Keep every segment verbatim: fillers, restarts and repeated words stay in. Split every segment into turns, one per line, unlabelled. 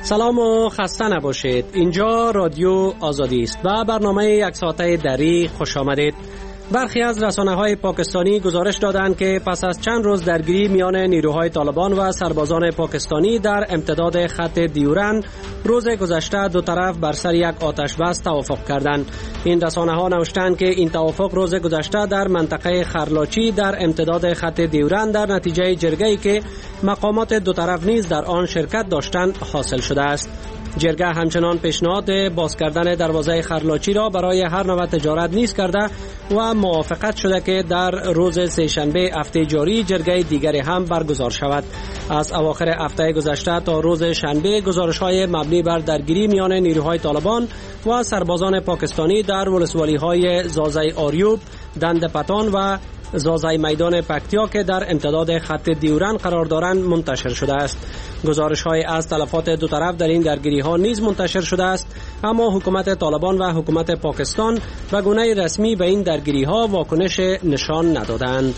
سلام و خسته نباشید. اینجا رادیو آزادی است و برنامه یک ساعته دری خوش آمدید. برخی از رسانه‌های پاکستانی گزارش دادند که پس از چند روز درگیری میان نیروهای طالبان و سربازان پاکستانی در امتداد خط دیورن، روز گذشته دو طرف بر سر یک آتش بس توافق کردند. این رسانه‌ها نوشتند که این توافق روز گذشته در منطقه خرلاچی در امتداد خط دیورن در نتیجه جرگه‌ای که مقامات دو طرف نیز در آن شرکت داشتند حاصل شده است. جرگه همچنان پیشنهاد باز کردن دروازه خرلاچی را برای هر نوع تجارت نیز کرده و موافقت شده که در روز سه‌شنبه هفته جاری جرگه دیگری هم برگزار شود. از اواخر هفته گذشته تا روز شنبه گزارش‌های مبنی بر درگیری میان نیروهای طالبان و سربازان پاکستانی در ولسوالی‌های زازای آریوب، دند پتان و زازای میدان پکتیا که در امتداد خط دیورن قرار دارند منتشر شده است. گزارش‌های از تلفات دو طرف در این درگیری‌ها نیز منتشر شده است، اما حکومت طالبان و حکومت پاکستان به گونه رسمی به این درگیری‌ها واکنش نشان ندادند.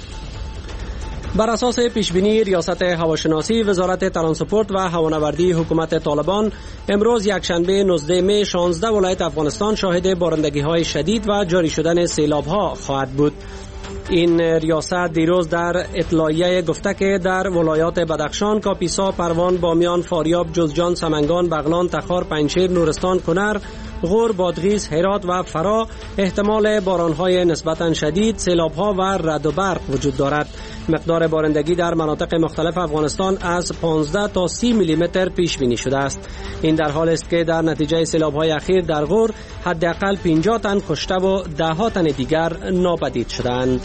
بر اساس پیشبینی ریاست هواشناسی وزارت ترانسپورت و هوانوردی حکومت طالبان، امروز یکشنبه نوزده می شانزده ولایت افغانستان شاهد بارندگی‌های شدید و جاری شدن سیلاب‌ها خواهد بود. این ریاست دیروز در اطلاعیه گفته که در ولایات بدخشان، کاپیسا، پروان، بامیان، فاریاب، جوزجان، سمنگان، بغلان، تخار، پنجشیر، نورستان، کنر، غور، بادغیس، هرات و فرا احتمال بارانهای نسبتاً شدید، سیلاب‌ها و رعد و برق وجود دارد. مقدار بارندگی در مناطق مختلف افغانستان از پانزده تا سی میلی متر پیش بینی شده است. این در حال است که در نتیجه سیلاب‌های اخیر در غور حداقل پنجاه تن کشته و ده ها تن دیگر ناپدید شدند.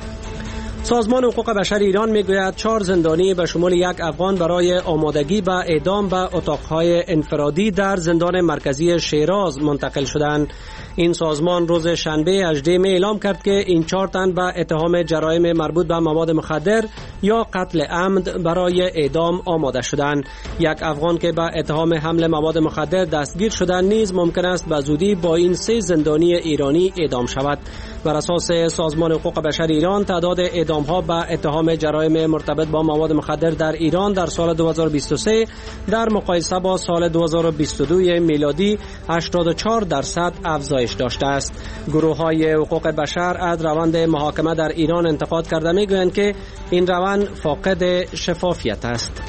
سازمان حقوق بشر ایران میگوید چهار زندانی به شمول یک افغان برای آمادگی به اعدام به اتاقهای انفرادی در زندان مرکزی شیراز منتقل شدند. این سازمان روز شنبه هجدهم می اعلام کرد که این چهار تن به اتهام جرایم مربوط به مواد مخدر یا قتل عمد برای اعدام آماده شدند. یک افغان که به اتهام حمل مواد مخدر دستگیر شدند نیز ممکن است به زودی با این سه زندانی ایرانی اعدام شود. بر اساس سازمان حقوق بشر ایران، تعداد اعدام‌ها به اتهام جرایم مرتبط با مواد مخدر در ایران در سال دو هزار و بیست و سه در مقایسه با سال دو هزار و بیست و دو میلادی هشتاد و چهار درصد افزایش داشته است. گروه‌های حقوق بشر از روند محاکمه در ایران انتقاد کرده می‌گویند که این روند فاقد شفافیت است.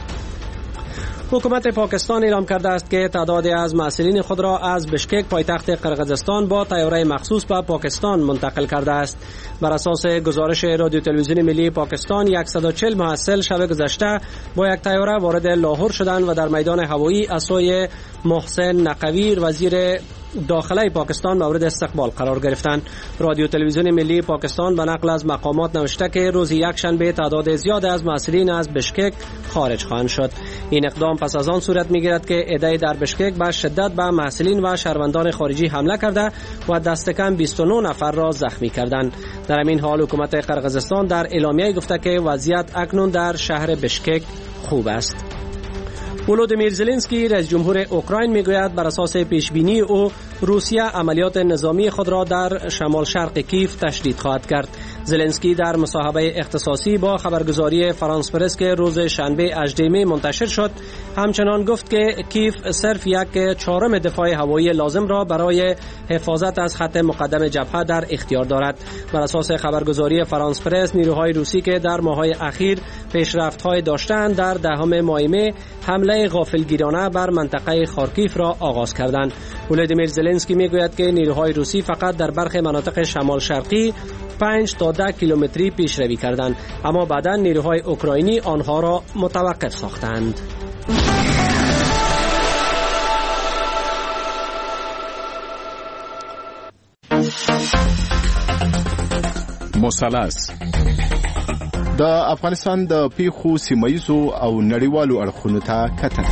حکومت پاکستان اعلام کرده است که تعدادی از مسئولین خود را از بشکک پایتخت قرقیزستان با طیاره مخصوص به پاکستان منتقل کرده است. بر اساس گزارش رادیو تلویزیون ملی پاکستان، صد و چهل محصل شب گذشته با یک طیاره وارد لاهور شدند و در میدان هوایی از سوی محسن نقوی وزیر داخله پاکستان مورد استقبال قرار گرفتند. رادیو تلویزیون ملی پاکستان به نقل از مقامات نوشته که روز یکشنبه تعداد زیاد از مسئولین از بشکک خارج خواهند شد. این اقدام پس از آن صورت می‌گیرد که عده‌ای در بشکک به شدت به مسئولین و شهروندان خارجی حمله کرده و دست کم بیست و نه نفر را زخمی کردند. در همین حال حکومت قرقیزستان در اعلامیه گفته که وضعیت اکنون در شهر بشکک خوب است. ولودیمیر زلنسکی رئیس جمهور اوکراین میگوید بر اساس پیشبینی او روسیه عملیات نظامی خود را در شمال شرق کیف تشدید خواهد کرد. زلنسکی در مصاحبه اختصاصی با خبرگزاری فرانس پرس که روز شنبه هجدهم منتشر شد همچنان گفت که کیف صرف یک چهارم دفاع هوایی لازم را برای حفاظت از خط مقدم جبهه در اختیار دارد. بر اساس خبرگزاری فرانس پرس، نیروهای روسی که در ماه‌های اخیر پیشرفت‌های داشتند در دهم ماه می حمله غافلگیرانه بر منطقه خارکیف را آغاز کردند. ولودیمیر زلنسکی میگوید که نیروهای روسی فقط در برخی مناطق شمال شرقی پنج تا ده کیلومتری پیشروی کردند، اما بعدا نیروهای اوکراینی آنها را متوقف ساختند.
مثلث د افغانستان د پیښو سیمایزو او نړیوالو اړخونو ته کتنه.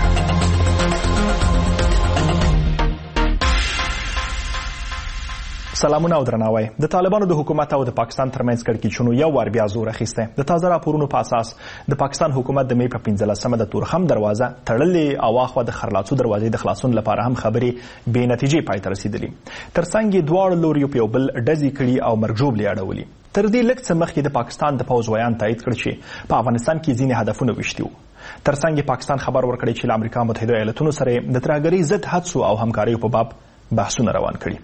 سلامونه او درناوی. د طالبانو د حکومت او د پاکستان ترمنځ کړکېچونو یو وار بیا زور اخیستی. د تازه راپورونو په اساس د پاکستان حکومت د مې په پنځلسمه د تورخم دروازه تړلې او اخوا د خرلاڅو دروازې د خلاصون لپاره هم خبرې بې نتیجې پای ته رسیدلي. ترڅنګ یې دواړو لوریو په یو بل ډزې کړي او مرګ ژوبلې اړولي. تر دې لږ څه مخکې د پاکستان د پوځ ویان تایید کړ چې په افغانستان کې ځینې هدفونه ویشتي وو. ترڅنګ پاکستان خبر ورکړی چې له امریکا متحده ایالتونو سره د ترهګرۍ ضد هڅو او همکاریو په باب بحثونه روان کړي.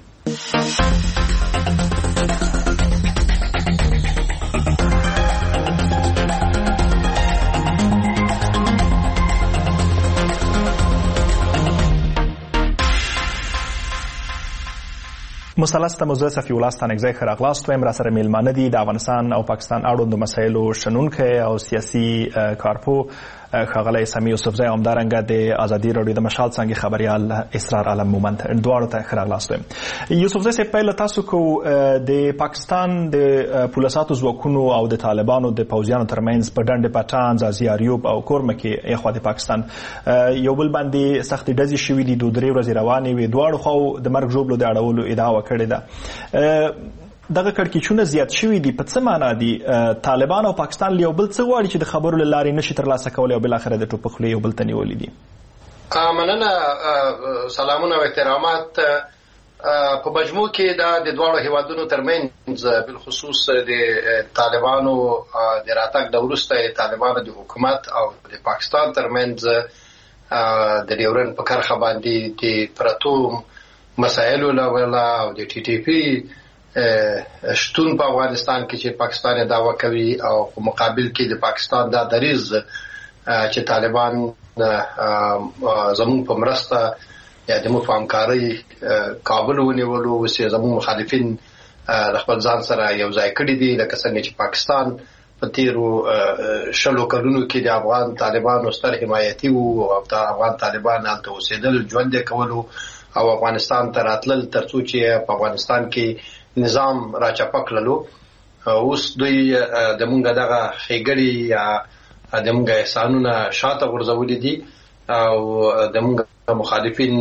مثلث ته موضوع صفي الله ستانکزی ښه راغلاست وایم. را سره میلمانه دي د افغانستان او پاکستان اړوندو مسایلو شنونکی او سیاسي کارپو ښاغلی سمیع یوسفزی، همدارنګه د ازادي راډیو د مشال څانګې خبریال اسرار عالم مومند، دواړو ته ښه راغلاست وایم. یوسفزی صاحب، پیل تاسو کوو. د پاکستان د پولیساتو ځواکونو او د طالبانو د پوځیانو ترمنځ په ډنډ پټان، ځاځي اریوب او کورمه کې یخوا د پاکستان یو بل باندې سختې ډزې شوي دي. دو درې ورځې روانې وې. دواړو خواو د مرګ ژوبلو د اړولو ادعا وکړې ده. دغه کړکېچونه زیات شوي دي. په څه معنا دي؟ طالبان او پاکستان له یو بل څه غواړي چې د خبرو له لارې نشي ترلاسه کولی او بالاخره د ټوپک خولې یو بل ته نیولي دي؟
مننه، سلامونه او احترامات. په مجموع کې دا د دواړو هیوادونو ترمنځ بالخصوص د طالبانو د راتګ د وروسته طالبانو د حکومت او د پاکستان ترمنځ د ډیورن په کرښه باندې د پرتو مسایلو له وجه او د ټي ټي پی شتون په افغانستان کې چې پاکستان دعوا کوي او په مقابل کې د پاکستان دا دریز چې طالبان زموږ په مرسته یا د موږ په همکارۍ کابل ونیولو، اوس یې زموږ مخالفین د خپل ځان سره یو ځای کړي دي، لکه څنګه چې پاکستان په تیرو شلو کلونو کې د افغان طالبانو ستر حمایتي وو او د افغان طالبان هلته اوسېدل، ژوند یې کولو او افغانستان ته راتلل ترڅو چې په افغانستان کې نظام را چپه کړلو. اوس دوی د مونږ دغه ښېګړې یا د مونږ احسانونه شاته غورځولي دي او د مونږ مخالفین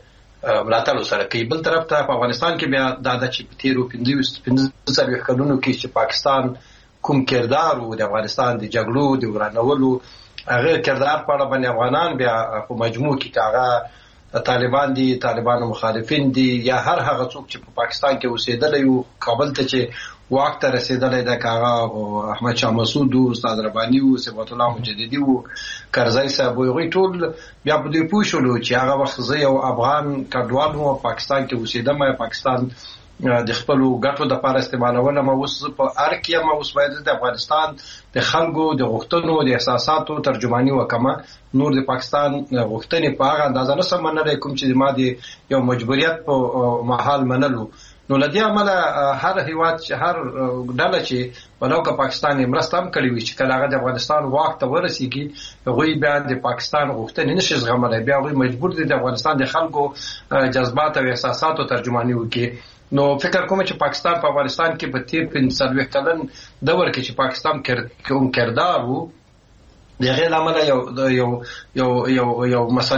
ملاتړ سره کوي. بل طرف ته په افغانستان کې بیا دا ده چې په تېرو پنځه څلوېښت کلونو کې چې پاکستان کوم کردار و د افغانستان د جګړو د ورانولو، هغه کردار په اړه باندې افغانان بیا په مجموع کې که هغه طالبان دي، طالبانو مخالفین دي، یا هر هغه څوک چې په پاکستان کې اوسېدلی وو، کابل ته چې واک ته رسېدلی ده، که هغه احمد شاه مسعود وو، استاد رباني وو، صفت الله مجددي وو، کرزی صاحب وو، هغوی ټول بیا په دوی پوه شولو چې هغه وخت زه یو افغان کډوال وم، پاکستان کې اوسېدم، پاکستان د خپلو ګټو دپاره استعمالولم، اوس زه په ارګ کې یم، اوس باید د افغانستان د خلکو د غوښتنو د احساساتو ترجماني وکړم. نور د پاکستان غوښتنې په هغه اندازه نه سم منلی کوم چې ما د یو مجبوریت په مهال منلو. نو له دې امله هر هیواد هر ډله چې ولو که پاکستان یې مرسته هم کړې وي چې کله هغه د افغانستان واک ته ورسېږي، هغوی بیا د پاکستان غوښتنې نشي زغملی، بیا هغوی مجبور دي د افغانستان د خلکو جذبات او احساساتو ترجماني وکړي. نو فکر کوم چې پاکستان په افغانستان کې په تیر پنځه څلوېښت کلن دور کې چې پاکستان کوم کردار وو، د هغې له امله یو یو یو یو یو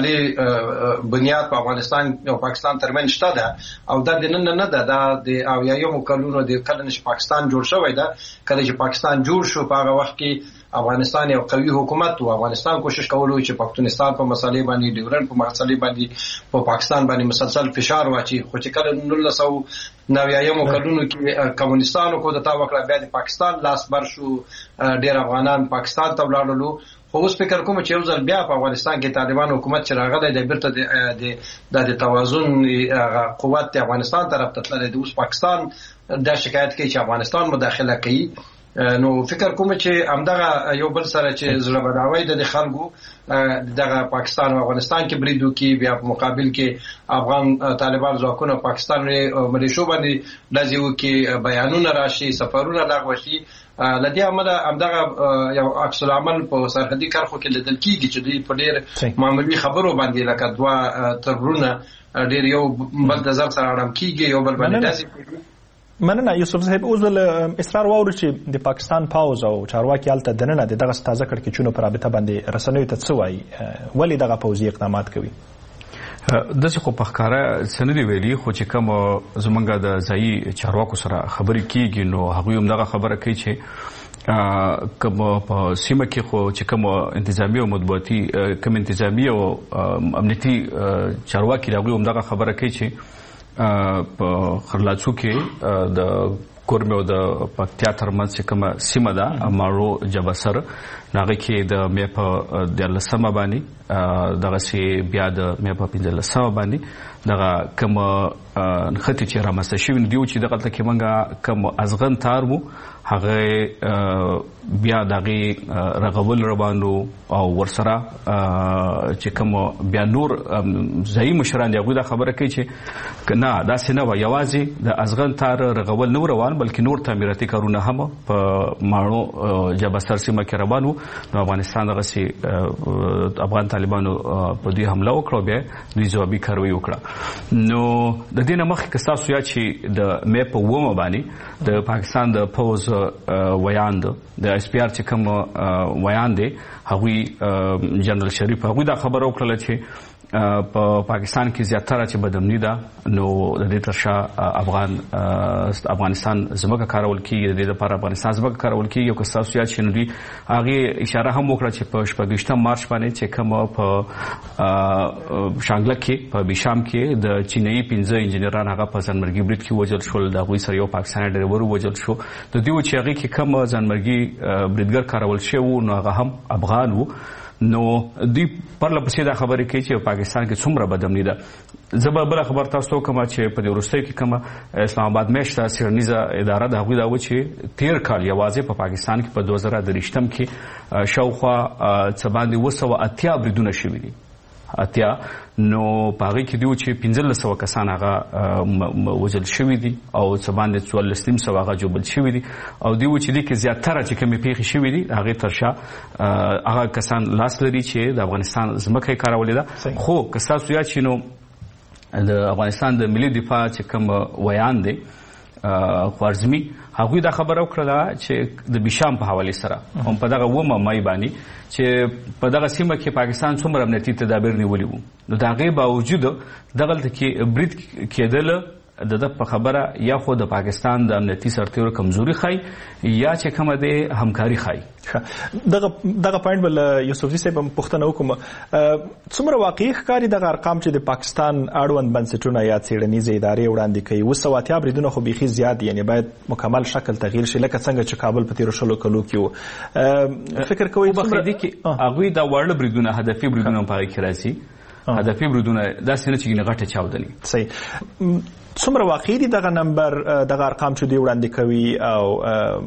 مسلې بنیاد په افغانستان او پاکستان ترمنځ شته ده او دا د نن نه ده، دا د اویایمو کلونو د کله نه چې پاکستان جوړ شوی ده. کله چې پاکستان جوړ شو په هغه وخت کې افغانستان یو قوي حکومت و. افغانستان کوشش کولو چې پښتونستان په مسلې باندې، ډیورن په مسلې باندې په پاکستان باندې مسلسل فشار واچي، خو چې کله نولس سوه نویایمو کلونو کې کمونستانو کودتا وکړه، بیا د پاکستان لاس بر شو، ډېر افغانان پاکستان ته ولاړلو. خو اوس فکر کوم چې یو ځل بیا په افغانستان کې طالبان حکومت چې راغلی دی، بیرته د توازن قوت د افغانستان طرف ته تللی دی. اوس پاکستان دا شکایت کوي چې افغانستان مداخله کوي. نو فکر کوم چې همدغه یو بل سره چې زړه بداوی د خلکو دغه پاکستان او افغانستان کې برید وکړي، بیا په مقابل کې افغان طالبان ځواکونه پاکستان ملیشو باندې ډزې وکړي، بیانونه راشي، سفرونه لغوه شي. له دې امله همدغه یو عکس العمل په سرحدي کرښو کې لیدل کېږي چې دوی په ډېر معمولي خبرو باندې لکه دوه ترورونه ډېر یو بل د ځان سره اړم کېږي، یو بل باندې ډزې کوي.
مننه یوسف صاحب. اوس ول اصرار واورو چې د پاکستان پاوز او چارواکي هلته دننه د دغه تازه کړکېچونو په رابطه باندې رسنیو ته څه وایي؟ ولې دغه پوځي اقدامات کوي؟
داسې خو په ښکاره څه نه دي ویلي، خو چې کوم زمونږ د ځایي چارواکو سره خبرې کېږي نو هغوی هم دغه خبره کوي چې کوم په سیمه کې خو چې کوم انتظامی او مطبوعاتي کوم انتظامی او امنیتي چارواکي دي هغوی هم دغه خبره کوي چې په خرلاڅو کې د کورمه او د پکتیا ترمنځ چې کومه سیمه ده ماړو جبسر هغه کې د مې په دیارلسمه باندې دغه سي بیا د مې په پنځلسمه باندې دغه کوم نختی چې رامسته شوی دی چې دغه تل کې منګه کوم ازغن تار وو هغه بیا دغه رغول روانو او ورسره چې کوم بیا نور ځای مشران دی هغه دا خبره کوي چې نه دا سينه و یوازې د ازغن تار رغول نو روان بلکې نور تعمیراتي کارونه هم په ماړو جبستر سیمه کې روانو د افغانستان دغه سي افغان طالبانو په دې حمله وکړه بیا دوی ځوابي کاروي وکړه نو د دې نه مخکې که تاسو یا چې د مې په ومه باندې د پاکستان د پوز ویان د اس پی ار چې کوم ویان دی هغوی جنرال شریف هغوی دا خبره وکړه چې په پاکستان کې زیاتره چې بدامني ده نو د دې ترشا افغان افغانستان زموږه کارول کیږي د دې لپاره افغانستان زموږه کارول کیږي او که تاسو یا چې نو دی هغه اشاره هم وکړه چې په شپږشتم مارچ باندې چې کوم په شانګله کې په بشام کې د چینایي پنځه انجنیران هغه په ځانمرګي برید کې وژل شول د هغوی سره یو پاکستاني ډریور وژل شو د دې و چې هغه کې کوم ځانمرګي بریدګر کارول شوی نو هغه هم افغان وو نو دوی پرله پسې دا خبرې کوي چې پاکستان کې څومره بدامني ده. زه به بله خبر تاسو کوم چې په دې وروستیو کې کومه اسلام آباد میشته څېړنیزه اداره د هغوی دا و چې تېر کال یوازې په پاکستان کې په دوه زره درویشتم کې شاوخوا څه باندې اوه سوه اتیا بریدونه شوي دي اتیا نو په هغې کې دی چې پنځلس سوه کسان هغه وژل شوي دي او څه باندې څوارلس نیم سوه هغه ژوبل شوي دي او دی و چې دې کې زیاتره چې کومې پیښې شوي دي هغې تر شا هغه کسان لاس لري چې د افغانستان ځمکه یې کارولې ده. خو که ستاسو یاد شي نو د افغانستان د ملي دفاع چې کوم ویان دی خوارزمي هغوی دا خبره وکړه چې د بشام په حوالې سره هم په دغه اوومه مای باندې چې په دغه سیمه کې پاکستان څومره امنیتي تدابیر نیولي وو نو د هغې باوجود دغلته کې برید کېدله د ده په خبره یا خو د پاکستان د امنیتي سرتېرو کمزوري ښایي یا چې کومه دی همکاري ښایي.
دغه دغه پوینټ بل یوسفزي صاحب هم پوښتنه وکړم څومره واقعي ښکاري دغه ارقام چې د پاکستان اړوند بنسټونه یا څېړنیزې ادارې وړاندې کوي اوه سوه اتیا بریدونه خو بیخي زیات دي یعنې باید مکمل شکل تغییر شي لکه څنګه چې کابل په تېرو شلو کلو کې و فکر کوئ
بخیدي کې هغوی دا واړه بریدونه هدفي بریدونه هم په هغې کې راځي هدفي بریدونه داسې نه چې ګینې غټه چاودنې
صحیح څومره واقعي دي دغه نمبر دغه ارقام چې دوی وړاندې کوي او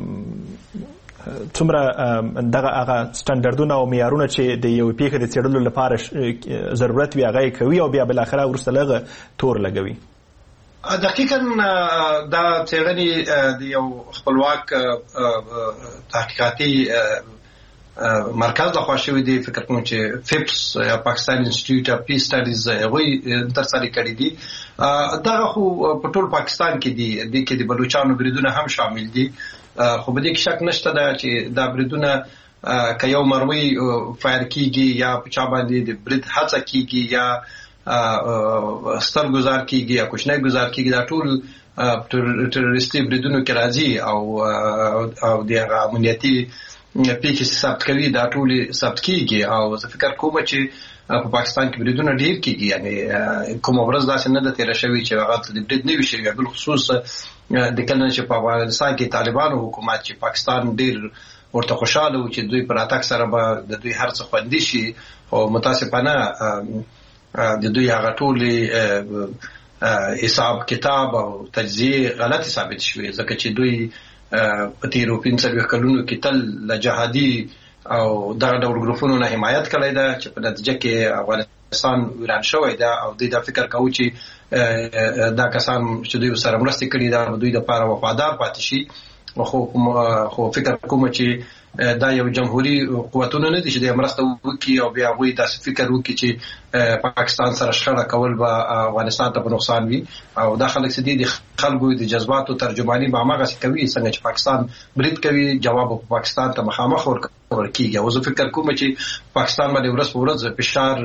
څومره دغه هغه سټنډردونه او معیارونه چې د یوې پیښې د څېړلو لپاره ضرورت وي هغه یې کوي او بیا بالاخره وروسته له هغه تور لګوي.
دقیقاً دا څېړنې د یو خپلواک تحقیقاتي مرکز لخوا شوی دی فکر کوم چې فیپس یا پاکستان انسټیټیوټ اف پیس سټډیز هغوی ترسره کړي دي. دغه خو په ټول پاکستان کې دي دې کې د بلوچستان بریدونه هم شامل دي خو په دې کې شک نشته ده چې دا بریدونه که یو مروي فایر کیږي یا په چا باندې د برید هڅه کیږي یا ستر گزار کیږي یا کوچنی گزار کیږي دا ټول تروریستي بریدونو کې راځي او او د امنیتي پیښې ثبت کوي دا ټول ثبت کیږي او زه فکر کوم چې په پاکستان کې بریدونه ډیر کیږي یعنی کوم ورځ داسې نه ده تېره شوې چې هغه د برید نه وي شوي بل خصوص د کله چې په افغانستان کې طالبانو حکومت چې پاکستان ډیر ورته خوشاله و چې دوی پر اتاک سره به د دوی هر څه خوندي شي او متاسفانه د دوی هغه ټول حساب کتاب او تجزیه غلطي ثابت شوې ځکه چې دوی په تیرو پنځه کلونو کې تل له جهادي او دغه ډول ګروپونو نه حمایت کړی ده چې په نتیجه کې افغانستان ویران شوی ده او دوی دا فکر کوي چې دا کسان چې دوی سره مرستې کړي ده دوی لپاره وفادار پاتې شي خو خو فکر کوم چې دا یو جمهوریت قوتونه نه دي چې د مرسته وکړي او بیا هغوی داسې فکر وکړي چې پاکستان سره شخړه کول به افغانستان ته په نقصان وي او دا خلک چې دي د خلکو د جذباتو ترجماني به هماغسې کوي څنګه چې پاکستان برید کوي جواب په پاکستان ته مخامخ ورکړي او زه فکر کوم چې پاکستان باندې ورځ په ورځ فشار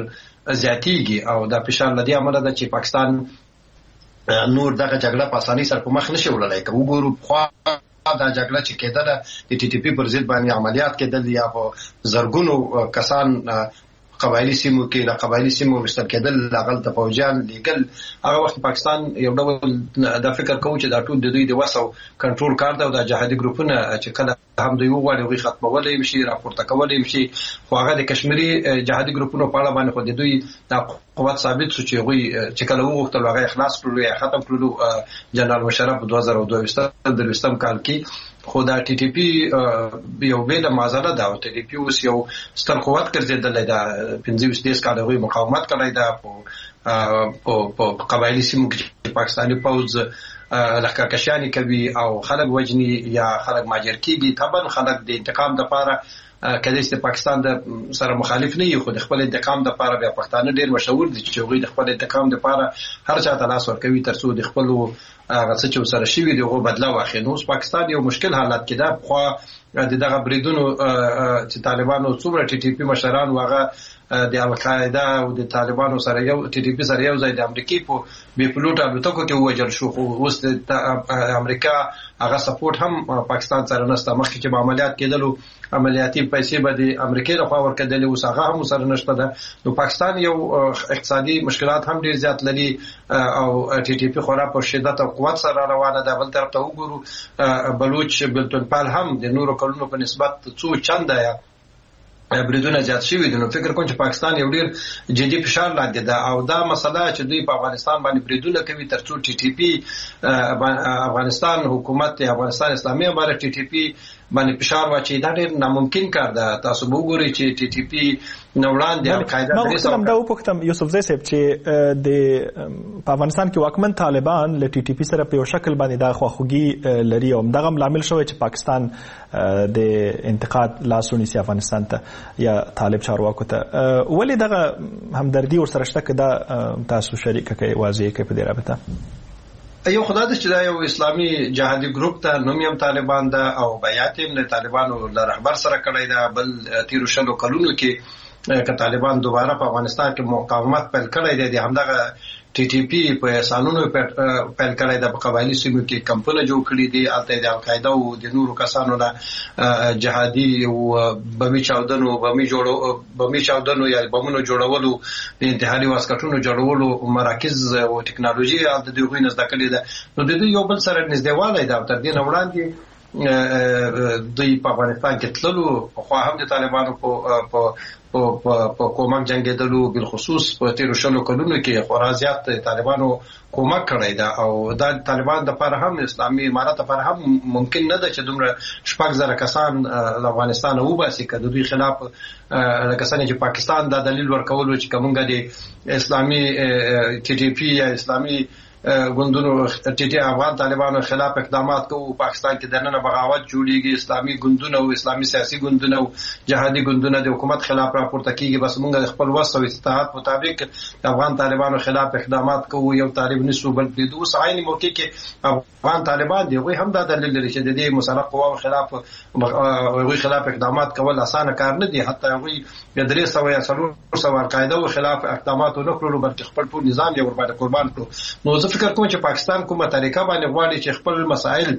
زیاتیږي او دا فشار لدی عمله ده چې پاکستان نور دغه جګړه په اسانۍ سره په مخ نشي وړلای. که وګورو خو دا جګړه چې کېدله د ټي ټي پی پر ضد باندې عملیات کېدل یا په زرګونو کسان قبایلی سیمو کې د قبایلی سیمو وشتل کېدل هغه د فوجان لیګل هغه وخت پاکستان یو ډول د فکر کوي چې دا ټول د دوی د وسو کنټرول کار دی او د جهادي ګروپونه چې کله هم دوی وغواړي هغه ختمولای شي راپورته کولای شي خو هغه د کشمیری جهادي ګروپونو په اړه باندې خو د دوی د قوت ثابت شو چې هغه چې کله وغوښتل هغه اخلاص کړو یا ختم کړو جنرال مشرف په دوه زره دوه درشتم کال کې. خو دا ټي ټي پی یو بیل معضله ده او ټي ټي پی اوس یو ستر قوت ګرځیدل ده پنځه ویشت کال هغه مقاومت کړی ده په په قبایلی سیمو کې پاکستاني پوز لښکرکشاني کوي او خلک وجني یا خلک ماجر کیږي. طبعا خلک د انتقام لپاره کله چې پاکستان د سره مخالف نه یو خو د خپل انتقام لپاره بیا پښتانه ډیر مشهور دي چې هغه د خپل انتقام لپاره هر چا ته لاس ورکوي ترڅو د خپل هغه څه چې سره شوی دی هغه بدلا واخلي. نو پاکستان یو مشکل حالت کې ده خو د دغه بریدونو چې طالبانو څومره ټي ټي پی مشران واغه د القاعده او د طالبانو سره یو ټي ټي پی سره یو ځای د امریکای په بي پلوټ الوتکو کې وژل شو خو اوس د امریکا هغه سپورټ هم پاکستان سره نشته. مخکې چې عملیات کېدلو عملیاتي پیسې به د امریکای لخوا ورکړل او هغه هم سره نشته ده. نو پاکستان یو اقتصادي مشکلات هم ډیر زیات لري او ټي ټي پی خورا په شدت او قوت سره روانه ده. بل طرف ته وګورو بلوچ بلتونپال هم د نورو کلونو په نسبت څو چنده بریدونه زیات شوي دي. نو فکر کوم چې پاکستان یو ډیر جدي فشار لاندې ده او دا مسله چې دوی په افغانستان باندې بریدونه کوي ترڅو ټي ټي پی افغانستان حکومت افغانستان اسلامي امارت ټي ټي پی باندې فشار واچي دا ډیر ناممکن کار ده. تاسو وګورئ چې ټي ټي پی نوړان د القاعده
د اسلام دا وپختم یوسف زئی صاحب چې د په افغانستان کې واکمن طالبان ل ټي ټي پی سره په یو شکل باندې دا خواخوږي لري او دغه عامل شوی چې پاکستان د انتقاد لاسونی سي افغانستان ته یا طالب چارواکو ته ولې دغه همدردي ورسره شته که دا تاسو شریک کوي واضح کوي په دې رابطه؟
یو خدای دې چې دا یو اسلامي جهادي ګروپ ته نوم یې طالبان ده او بیات یې د طالبانو له رهبر سره کړی ده. بل تیرو شلو کلونو کې که طالبان دوباره په افغانستان کې مقاومت پیل کړی دی د همدغه ټي ټي پی په اسانونو پیل کړی د قبایلی سیمو کې کمپونه جوړ کړي دي الته د القاعده او د نورو کسانو نه جهادي او بمي چاودنو بمي جوړو بمي چاودنو یا بمونو جوړولو د انتحاري واسکټونو جوړولو مراکز او ټکنالوژي الته د دوی نزد کړي ده. نو د دوی یو بل سره نږدېوالی ده تر دې نه وړاندې دوی په افغانستان کې تللو خو هم د طالبانو په په په کومک جنگیدلو بل خصوص په تیرو شلو کلونو کې خورا زیات طالبانو کومک کړی دا او دا طالبان د پر هم اسلامي امارت پر هم ممکن نه ده چې دومره شپږ زره کسان د افغانستان وباسي که د دوی خلاف لکه څنګه چې پاکستان دا دلیل ورکولو چې کومګه د اسلامي ټي ټي پی یا اسلامي ګوندونو ټي ټي افغان طالبانو خلاف اقدامات کوي. پاکستان کې د نن بغاوت جوړیږي اسلامي ګوندونه او اسلامي سیاسي ګوندونه او جهادي ګوندونه د حکومت خلاف راپورته کیږي. بس موږ د خپل وسو استطاعت مطابق د افغان طالبانو خلاف اقدامات کوو. یو طالب نسو بل د دوه عین موقع کې افغان طالبان دی وي هم دا دلیل لري چې د دې مسلح قواو خلاف وي خلاف اقدامات کول اسانه کار نه دی. حتی وي د درې سو یا څلور سو القاعده خلاف اقدامات نه کړو بلکې خپل ټول نظام یې ور باندې قربان کړو. نو فکر کوم چې پاکستان کومه طریقه باندې غواړي چې خپل مسائل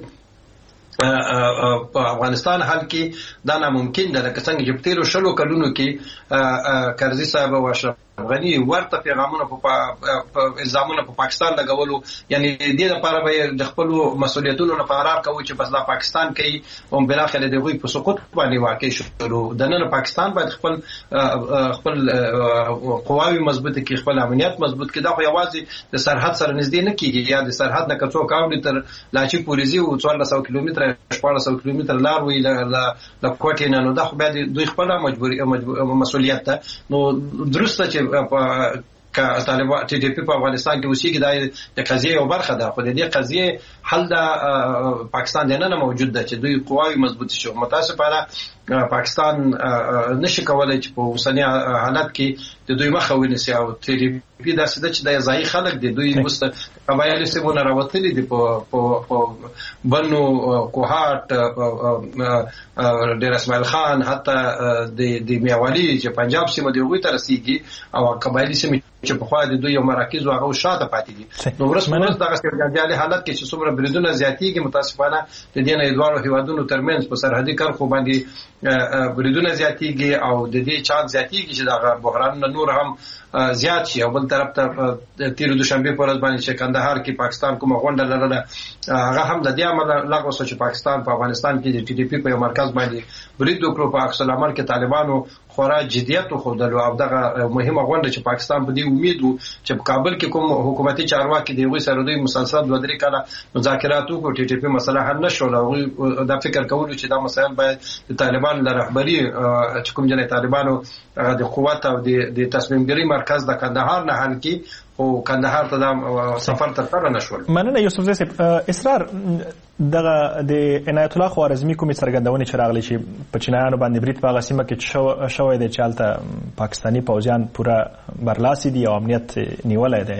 په افغانستان حل کې دا ناممکن ده. لکه څنګه چې په تیرو شلو کلونو کې کرزي صاحب او اشرف غني ورته پیغامونه په الزامونه په پاکستان لګولو یعنی د دې لپاره به د خپل مسولیتونو نه فرار کوي چې بس دا پاکستان کوي او بل اخر د غوي په سقوط باندې واقع شو. د نن پاکستان باید خپل خپل قواوی مضبوط کړي خپل امنیت مضبوط کړي. دا خو یوازې د سرحد سره نږدې نه کیږي یا د سرحد نه کڅو کاوډ تر لاچی پوریزي او څوارلس سوه کیلومتره شپږ سوه کیلومتره لار وی ل کوټې نه. نو دا خو باید دوی خپل مجبوري مسولیت ده. نو درسته چې ک طالبان ټي ډي پی په افغانستان کې اوسېږي د قضیه یو برخه ده، خو د دې قضیه حل د پاکستان د نن موجود ده چې دوی قواوی مضبوط شي. متاسفانه پاکستان نشي کولای چې په اوسنی حالت کې د دوی مخه ونیسي او ټي ډي پی داسې ده چې د ځای خلک دي دوی وست قبایل سیمونه راوتلي دي په په بنو کوهات ډیر اسماعیل خان حتی د د میاوالی چې پنجاب سیمه دی وګړي تر رسیدي او قبایلی سیمه چې په خوا د دوی یو مراکز او هغه شاته پاتې دي. نو ورسمه دغه سرګردالي حالت کې چې څومره بریدونه زیاتېږي متاسفانه د دې نه دوه هیوادونو ترمنځ په سرحدي کرخو باندې بریدونه زیاتېږي او د دې چانس زیاتېږي چې دغه بحران نور هم زیات شي. او بل طرف ته تیر دوشنبه پر ورځ باندې چې کندهار کې پاکستان کومه غونډه لرله هغه هم د دې عمل لغوه شو چې پاکستان په افغانستان کې د ټي ډي پی په یو مرکز باندې برید وکړو. په عکس العمل کې طالبانو خورا جديت وښودل او دغه مهمه غونډه چې پاکستان په دې امید وو چې په کابل کې کوم حکومتي چارواکي دی غوي سره دوی مسلسل دوه درې کاله مذاکرات وکړو ټي ټي پی مسله حل نشول او دا فکر کولو چې دا مسایل باید د طالبان له رهبری چې کوم جنې طالبانو د قوت او د تصمیم ګیری مرکز د کندهار نه حل کی او کندهار ته د سفر تر سره نشول.
مننه یوسف زی صاحب. اصرار دغه د عنایت الله خوارزمي کومې څرګندونې چې راغلي چې په چینایانو باندې برید په هغه سیمه کې شوی دی چې هلته پاکستاني پوځیان پوره برلاسي دي او امنیت نیولی دی.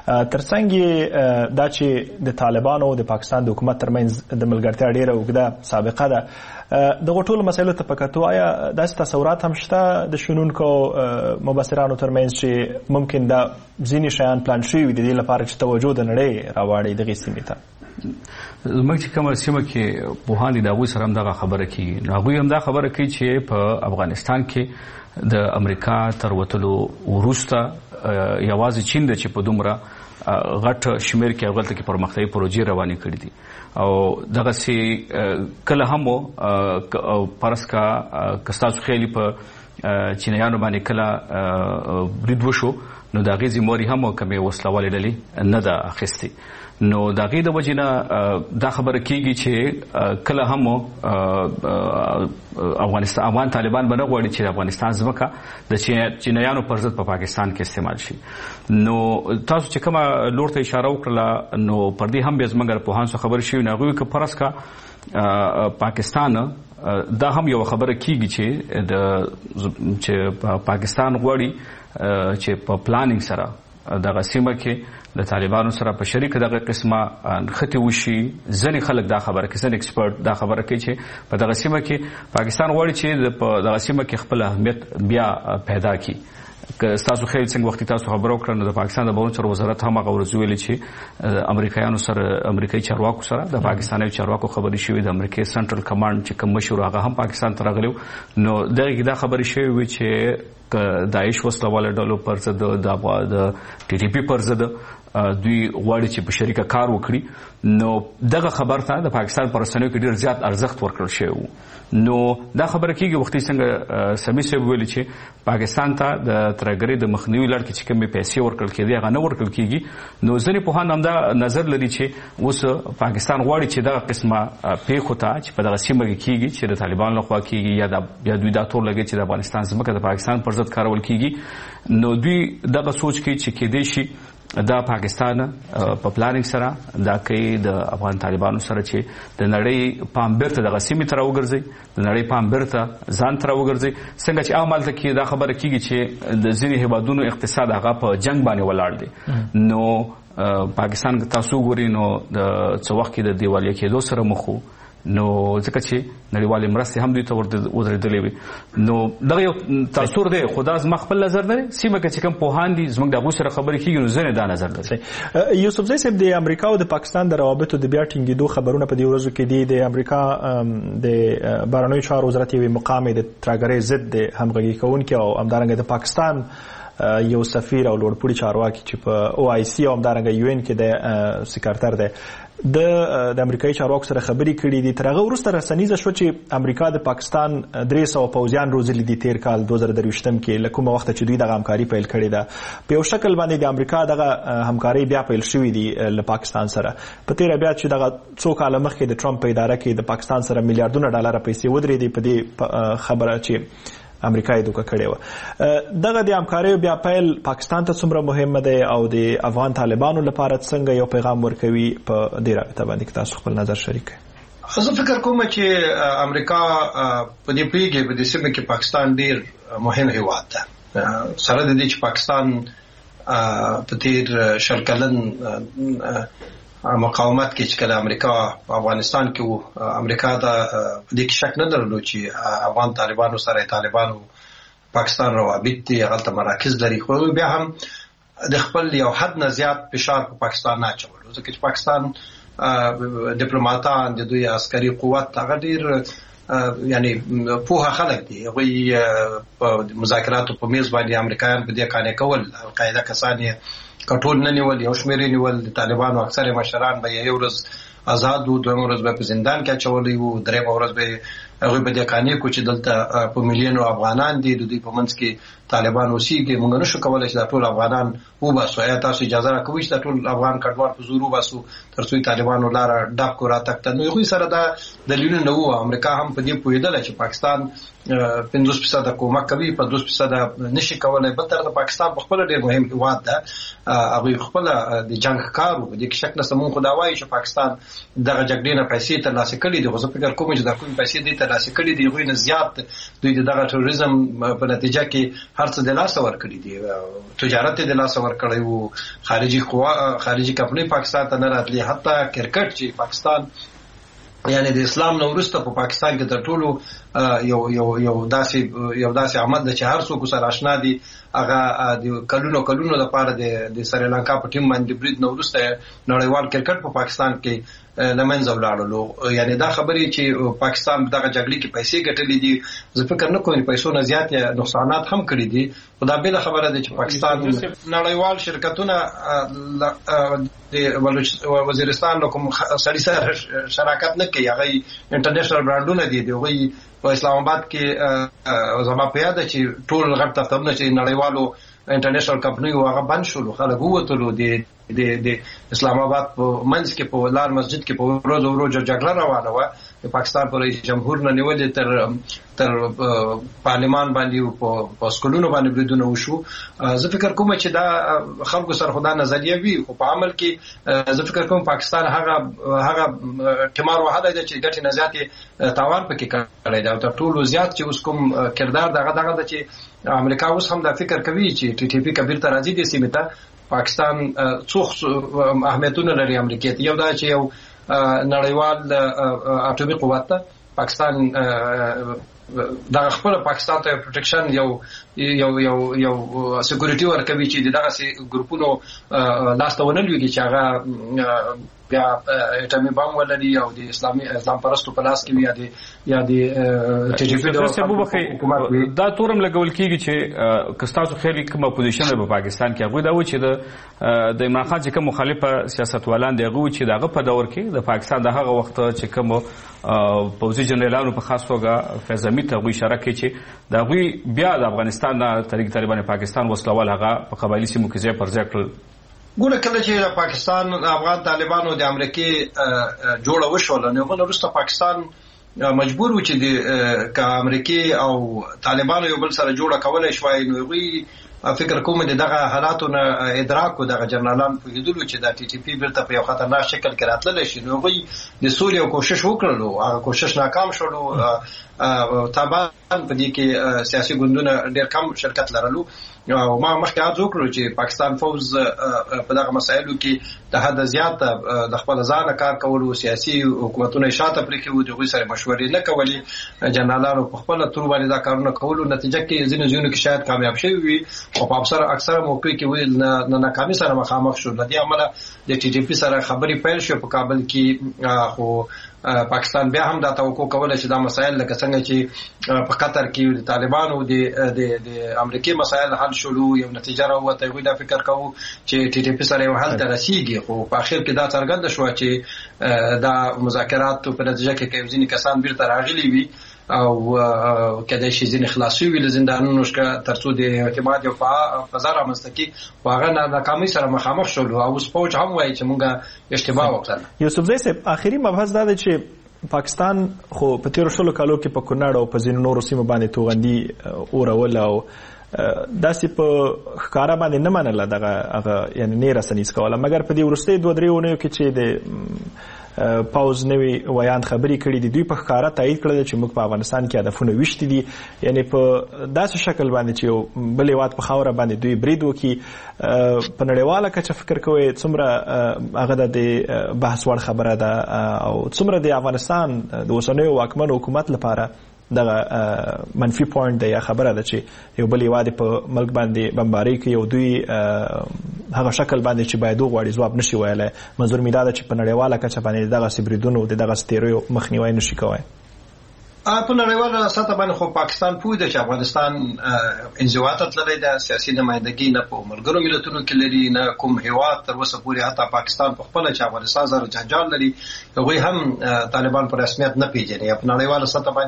ترڅنګ دا چې د طالبانو او د پاکستان د حکومت ترمنځ د ملګرتیا ډېره اوږده سابقه ده، دغه ټولو مسایلو ته په کتو آیا داسې تصورات هم شته د شنونکو مبصرانو ترمنځ چې ممکن دا ځینې شیان پلان شوي وي د دې لپاره چې توجه د نړۍ راواړي دغې سیمې ته؟
زموږ چې کومه سیمه کې پوهان دي د هغوی سره هم دغه خبره کوي. نو هغوی هم دا خبره کوي چې په افغانستان کې د امریکا تر وتلو وروسته یوازې چین ده چې په دومره غټ شمیر کې هغلته کې پرمختیایي پروژې روانې کړي دي او دغسې کله هم فرض کا که ستاسو خیالي په چینایانو باندې کله برید وشو نو د هغې ذمواري هم کومې وسلوالې ډلې نه ده اخیستې. نو د هغې د وجې نه دا خبره کېږي چې کله هم افغانستان افغان طالبان به نه غواړي چې د افغانستان ځمکه د چینایانو پر ضد په پاکستان کې استعمال شي. نو تاسو چې کومه لور ته اشاره وکړله نو پر دې هم بیا زموږ پوهان څخه خبرې شوي نو هغوی که فرض کا پاکستان دا هم یو خبره کېږي چې د چې پاکستان غواړي چې په پلانینګ سره دغه سیمه کې د طالبانو سره په شریک دغه قسمه نښتې وشي. ځینې خلک دا خبره کوي، ځینې ایکسپرټ دا خبره کوي چې په دغه سیمه کې پاکستان غواړي چې په دغه سیمه کې خپل اهمیت بیا پیدا کړي. که ستاسو خیال څنګه وختي تاسو خبره وکړه نو د پاکستان د بهرنیو چارو وزارت هم هغه ورځ ویلي چې امریکایانو سره امریکایي چارواکو سره د پاکستاني چارواکو خبرې شوې د امریکای سنټرل کمانډ چې کوم مشر هغه هم پاکستان ته راغلی نو دغه دا خبرې شوې وي چې داعش وسلواله ډلو پر ضد د ټي ټي پی پر ضد دوی غواړي چې په شریکه کار وکړي. نو دغه خبر ته د پاکستان پر رسنیو کې ډېر زیات ارزښت ورکړل شوی وو. نو دا خبره کېږي وختي څنګه سمي صاحب ویلي چې پاکستان ته د ترهګرۍ د مخنیوي لړ کې چې کومې پیسې ورکړل کېدې هغه نه ورکړل کېږي. نو ځینې پوهان هم دا نظر لري چې اوس پاکستان غواړي چې دغه قسمه پیښو ته چې په دغه سیمه کې کېږي چې د طالبانو لخوا کېږي یا د یا دوی دا تور لګي چې د افغانستان ځمکه د پاکستان پر ضد کارول کېږي. نو دوی دغه سوچ کوي چې کېدای شي دا پاکستان په پلانینګ سره دا کوي د افغان طالبانو سره چې د نړۍ پام بیرته دغه سیمې ته راوګرځي، د نړۍ پام بیرته ځان ته راوګرځي. څنګه چې عملته کې دا خبره کېږي چې د ځینې هیوادونو اقتصاد هغه په جنگ باندې ولاړ دی. نو پاکستان تاسو ګورئ نو د څه وخت کې د دیوالیه کېدو سره مخ وو نو ځکه چې نړیوالې مرستې هم دوی ته ودرېدلې وي. نو دغه یو تاثر دی خو دا زما خپل نظر دی. سیمه کې چې کوم پوهان دي زموږ د هغوی سره خبرې کېږي نو ځینې دا نظر لري.
یوسف زی صاحب د امریکا او د پاکستان د روابطو د بیا ټینګېدو خبرونه په دې ورځو کې دي. د امریکا د بهرنیو چارو وزارت یوې مقام د ترهګرۍ ضد د همغږي کوونکي او همدارنګه د پاکستان یو سفیر او لوړپوړي چارواکي چې په او آی سی او همدارنګه یو ان کې د سکرټر دی د د امریکایي چارواکو سره خبرې کړې دي. تر هغه وروسته رسنیزه شوه چې امریکا د پاکستان درې سوه پوځیان روزلي دي تېر کال دوه زره درویشتم کې له کومه وخته چې دوی دغه همکاري پیل کړې ده. په یو شکل باندې د امریکا دغه همکاري بیا پیل شوي دي له پاکستان سره. په تېره بیا چې دغه څو کاله مخکې د ټرمپ په اداره کې د پاکستان سره میلیارډونه ډالره پیسې ودرېدې په دې خبره چې امریکا یې دوکه کړې وه. دغه د همکاریو بیا پیل پاکستان ته څومره مهمه دی او د افغان طالبانو لپاره څنګه یو پیغام ورکوي په دې رابطه باندې که تاسو خپل نظر شریک کړئ؟
زه فکر کوم چې امریکا په دې پیږي په دې سیمه کې پاکستان ډیر مهم هیواد ده. سره د دې چې پاکستان په تیر شل کلن مقاومت کې چې کله امریکا په افغانستان کې وو، امریکا دا په دې کې شک نه درلود چې افغان طالبانو سره طالبانو پاکستان روابط دي، هغه مراکز لري، خو بیا هم د خپل یو حد نه زیات فشار په پاکستان نه اچولو، ځکه چې پاکستان ډیپلوماټان د دوی عسکري قوت هغه ډیر یعنی پوهه خلک دي، هغوی په مذاکراتو په میز باندې امریکایان په دې قانع کول، القاعده کسان یې کټول نه نیول، یو شمېر یې نیول، د طالبانو اکثر مشران به یو ورځ آزاد وو، دویمه ورځ به په زندان کې اچولی وو، دریمه ورځ به هغوی به دې قانع کو چې دلته په میلیونو افغانان دي، د دوی په منځ کې طالبان اوسېږي، موږ نشو کولی چې دا ټول افغانان وباسو. آیا تاسو اجازه راکوئ چې دا ټول افغان کډوال په زور وباسو تر څو طالبانو لاره ډاک کو راتګ ته؟ نو هغوی سره دا دلیلونه نه وو. امریکا هم په دې پوهېدله چې پاکستان پنځوس فیصده کومک کوي، پنځوس فیصده نشي کولی. بل طرف پاکستان په خپله ډېر مهم هېواد ده، هغوی خپله د جنګ ښکار وو، په دې کې شک نشته. مونږ خو دا وایو چې پاکستان دغه جګړې نه پیسې ترلاسه کړي دي، خو زه فکر کوم چې دا کومې پیسې دې ترلاسه کړي دي هغوی نه زیات دوی د دغه تروریزم په نتیجه کې هر څه د لاسه ورکړي دي، تجارت یې د لاسه ورکړی وو، خارجي قوا خارجي کمپنۍ پاکستان ته نه راتلې، حتی کرکټ چې پاکستان یعنی د اسلام نه وروسته په پاکستان کې تر ټولو یو یو یو داسې یو داسې عمل ده چې هر څوک سره آشنا دي، هغه د کلونو کلونو لپاره د سریلانکا په ټیم باندې برید نه وروسته نړیوال کرکټ په پاکستان کې له منځه ولاړلو. یعنی دا خبرې چې پاکستان دغه جګړې کې پیسې ګټلې دي، زه فکر نه کوم پیسو نه زیات نقصانات هم کړي دي، خو دا بله خبره ده چې پاکستان نړیوال شرکتونه د وزیرستان له کوم سړي سره شراکت نه کوي، هغه انټرنیشنل برانډونه دي، هغوی په اسلام آباد کې زما په یاد ده چې ټول غټ دفترونه چې نړیوالو انټرنیشنل کمپنیو هغه بند شولو، خلک ووتلو، د د اسلام آباد په منځ کې په لار مسجد کې په ورځ ورځ جګړه روانه وه، د پاکستان په رئیس جمهور نه نیولې تر تر پارلمان باندې په سکولونو باندې بریدونه وشو. زه فکر کوم چې دا خلکو سره خو دا نظریه وي، خو په عمل کې زه فکر کوم پاکستان هغه هغه ټمار وهلی دی چې ګټې نه زیاتې تاوان پکې کړی دی، او تر ټولو زیات چې اوس کوم کردار دغه دغه ده چې امریکا اوس هم دا فکر کوي چې ټي ټي پي کبیر ته راځي دې سیمې ته. پاکستان څو اهمیتونه لري امریکا ته، یو دا چې یو نړیوال اټومي قوت ده، پاکستان دا خپل پاکستان ته پروټیکشن یو یو یو یو سکیورټي ورکوي چې دغه سي ګروپونو لاس ته ونه لويږي چې هغه بیا اټومي بم ولري او د اسلامي اسلام پرستو په لاس کې وي یا د یا د ټي ټي پي د
حکومت دا تورم لګول کیږي چې کستاسو خېلی کومه پوزیشن په پاکستان کې هغه دا و چې د د عمران خان چې کوم مخالفه سیاستوالان دغه چې دغه په دور کې د پاکستان دغه وخت چې کوم پوزي جنرالانو په خاص توګه فیض حمید ته اشاره کوي چې دا غوي بیا د افغانستان نه طریق طالبان پاکستان وسلوال هغه په قبایلی سیمو کې ځای پر ځای کړل.
ګوره کله چې پاکستان افغان طالبانو د امریکای جوړه وشول نو غوښتل وروسته پاکستان مجبور و چې د ک امریکای او طالبانو یو بل سره جوړه کولای شوی، نو غوي فکر کوم د دغه حالاتو نه ادراک او دغه جنرالان په لیدلو چې د ټي ټي پی بیرته په یو خطرناک شکل کې راتللی شي، نو غوي د سولې او کوشش وکړلو، هغه کوشش ناکام شولو. طالبان په دې کې سیاسي ګوندونه ډېر کم شرکت لرلو، او ما مخکې عرض وکړو چې پاکستان فوز په دغه مسایلو کې د حد زیات د خپل ځان کار کولو، سیاسي حکومتونه شاته پرې کې وو، د غوي سره مشورې نه کولې، جنرالانو په خپل تور باندې دا کارونه کولو، نتیجه کې ځینې ځینو کې شاید کامیاب شوي وي، او په اکثر اکثر موقع کې ویل نه ناکامي سره مخامخ شو. د دې عمله د ټي ټي پي سره خبرې پیل شو په کابل کې، خو پاکستان بیا هم دا توقع کوله چې دا مسایل لکه څنګه چې په قطر کې د طالبانو د د امریکای مسایل حل شولو، یو نتیجه راوته. غوښتل دا فکر کوو چې ټي ټي پی سره یو حل ته رسیږي، خو په اخر کې دا څرګند شو چې دا مذاکرات په نتیجه کې کې ځینې کسان بیرته راغلي وي او کله چې ځینې خلاصي وي له زندانونو څخه ترڅو د اعتماد او فضا رامنځته کړي، هغه ناکامۍ سره مخامخ شول او اوس فوج هم وایي چې موږ اشتباه وکړه.
یوسف زئی صاحب، آخري مبحث دا دی چې پاکستان خو په تیرو شلو کالو کې په کونړ او په ځینو نورو سیمو باندې توغندي اورول او داسې په ښکارا باندې نه منله دغه هغه یعنی نه رسنیز کوله، مګر په دې وروستۍ دوه درې اونیو کې چې د پاوز نوی ویان خبرې کړي دي، دوی په ښکارا تایید کړل چې موږ په افغانستان کې هدفونه ویشتي دي، یعنی په داسې شکل باندې چې یو بل هېواد په خاوره باندې دوی برید وکړي. په نړیواله کچه فکر کوئ څومره هغه د بحث وړ خبره ده او څومره د افغانستان د اوسنیو واکمن حکومت لپاره دغه منفي پوینټ دی یا خبره ده چې یو بل هېواد په ملک باندې بمباري کوي او دوی هغه شکل باندې چې باید وغواړي ځواب نشي ویلی. منظور مې دا ده چې په نړیواله کچه باندې دغسې بریدونو د دغسې تېریو مخنیوی نشي کوی.
په نړیواله سطح باندې خو پاکستان پوه دی چې افغانستان انزوا ته تللی ده، سیاسي نمایندګي نه په ملګرو ملتونو کې لري نه کوم هېواد تر اوسه پورې، حتی پاکستان په خپله چې افغانستان سره جنجال لري هغوی هم طالبان په رسمیت نه پېژني. په نړیواله سطح باندې